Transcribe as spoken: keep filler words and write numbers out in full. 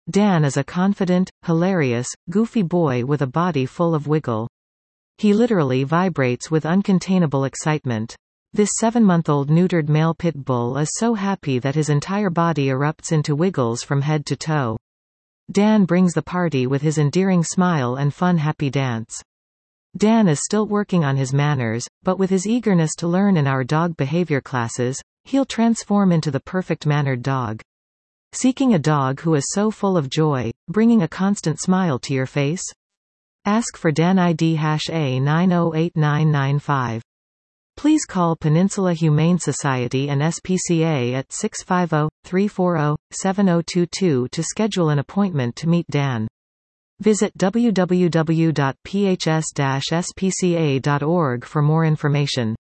Dan is a confident, hilarious, goofy boy with a body full of wiggle. He literally vibrates with uncontainable excitement. This seven-month-old neutered male pit bull is so happy that his entire body erupts into wiggles from head to toe. Dan brings the party with his endearing smile and fun happy dance. Dan is still working on his manners, but with his eagerness to learn in our dog behavior classes, he'll transform into the perfect mannered dog. Seeking a dog who is so full of joy, bringing a constant smile to your face? Ask for Dan I D A nine zero eight nine nine five. Please call Peninsula Humane Society and S P C A at six five zero, three four zero, seven zero two two to schedule an appointment to meet Dan. Visit w w w dot p h s dash s p c a dot org for more information.